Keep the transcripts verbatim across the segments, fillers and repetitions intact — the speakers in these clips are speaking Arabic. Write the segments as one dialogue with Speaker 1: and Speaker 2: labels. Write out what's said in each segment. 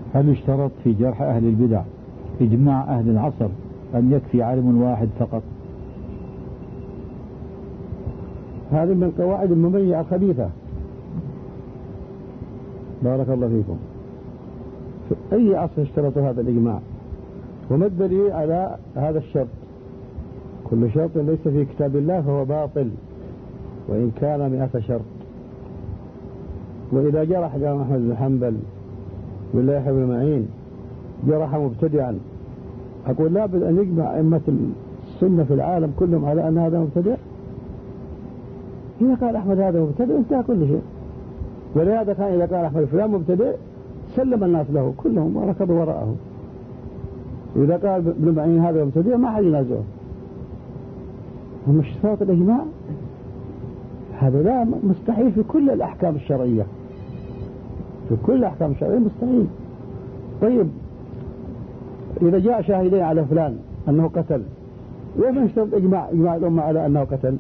Speaker 1: هل يشترط في جرح أهل البدع إجماع أهل العصر أم يكفي عالم واحد فقط؟
Speaker 2: هذه من قواعد المميعة الخبيثة. بارك الله فيكم. في أي عصر اشترط هذا الإجماع؟ وما الدليل على هذا الشرط؟ كل شرط ليس في كتاب الله فهو باطل وإن كان مئة شرط. وإذا جرح الإمام أحمد بن حنبل ولا يحيى بن معين جرح مبتدعا، أقول لابد أن يجمع أئمة السنة في العالم كلهم على أن هذا مبتدع؟ إذا قال أحمد هذا مبتدع انتهى كل شيء. ولهذا كان إذا قال أحمد فلان مبتدع سلم الناس له كلهم وركضوا وراءه. وإذا قال ابن معين هذا مبتدع ما حد ينازعه. ومش شرط الإجماع؟ هذا لا مستحيل في كل الأحكام الشرعية، في كل الأحكام الشرعية مستحيل. طيب إذا جاء شاهدين على فلان أنه قتل، وما يشترط إجماع إجماع الأمة على أنه قتل؟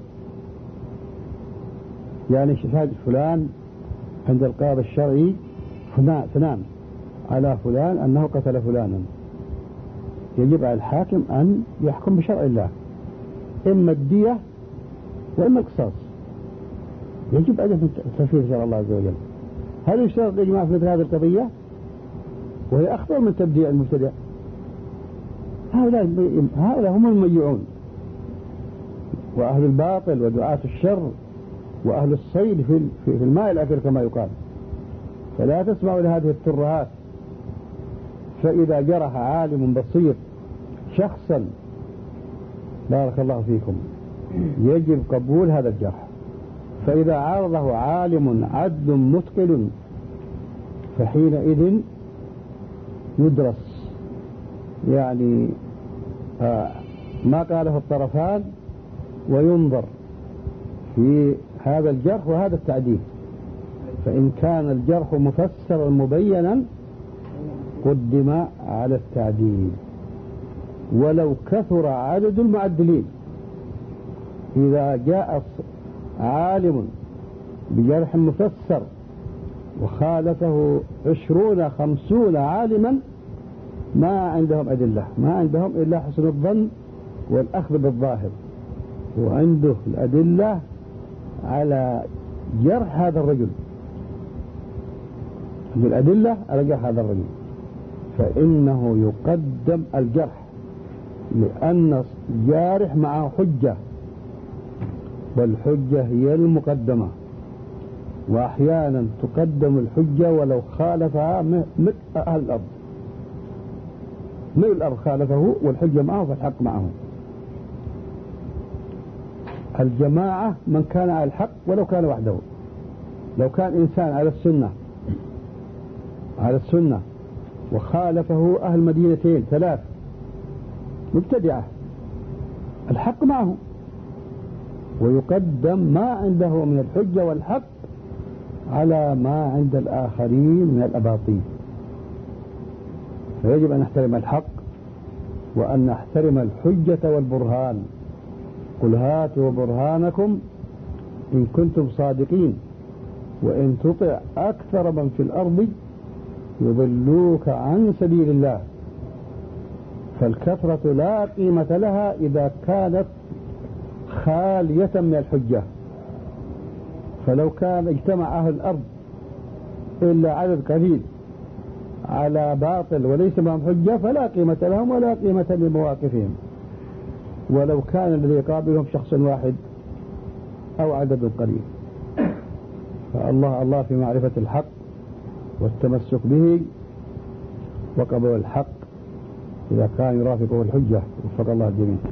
Speaker 2: يعني شهادة فلان عند القاضي الشرعي اثنان على فلان أنه قتل فلانا، يجب على الحاكم أن يحكم بشرع الله، إما الدية وإما القصاص. يجب أن تنفيذ شرع الله عز وجل. هل يشترط الإجماع في مثل هذه القضية؟ وهي أخطر من تبديع المبتدع. هؤلاء هؤلاء هم المميعون، وأهل الباطل ودعاة الشر وأهل الصيد في في الماء الأكل كما يقال. فلا تسمعوا لهذه الترهات. فإذا جرح عالم بسيط شخصا بارك الله فيكم يجب قبول هذا الجرح. فإذا عارضه عالم عدل متقن فحينئذ يدرس يعني آه ما قاله الطرفان وينظر في هذا الجرح وهذا التعديل. فإن كان الجرح مفسرا مبينا قدم على التعديل ولو كثر عدد المعدلين. إذا جاء عالم بجرح مفسر وخالفه عشرون خمسون عالما ما عندهم أدلة، ما عندهم إلا حسن الظن والأخذ بالظاهر، وعنده الأدلة على جرح هذا الرجل، بالأدلة على جرح هذا الرجل، فإنه يقدم الجرح لأن جارح معه حجة، والحجة هي المقدمة. وأحيانا تقدم الحجة ولو خالفها مثل أهل الأرض، مثل الأرض خالفه والحجة معه فالحق معه. الجماعة من كان على الحق ولو كان وحده. لو كان إنسان على السنة على السنة وخالفه أهل مدينتين ثلاث مبتدعة الحق معه، ويقدم ما عنده من الحجة والحق على ما عند الآخرين من الأباطيل. فيجب أن نحترم الحق وأن نحترم الحجة والبرهان. قل هاتوا برهانكم إن كنتم صادقين وإن تطع أكثر من في الأرض يضلوك عن سبيل الله. فالكثرة لا قيمة لها إذا كانت خالية من الحجة. فلو كان اجتمع أهل الأرض إلا عدد قليل على باطل وليس معهم حجة فلا قيمة لهم ولا قيمة لمواقفهم. ولو كان الذي يقابلهم شخص واحد أو عدد قليل. فالله الله في معرفة الحق والتمسك به وقبول الحق إذا كان يرافقه الحجة. وفق الله الجميع.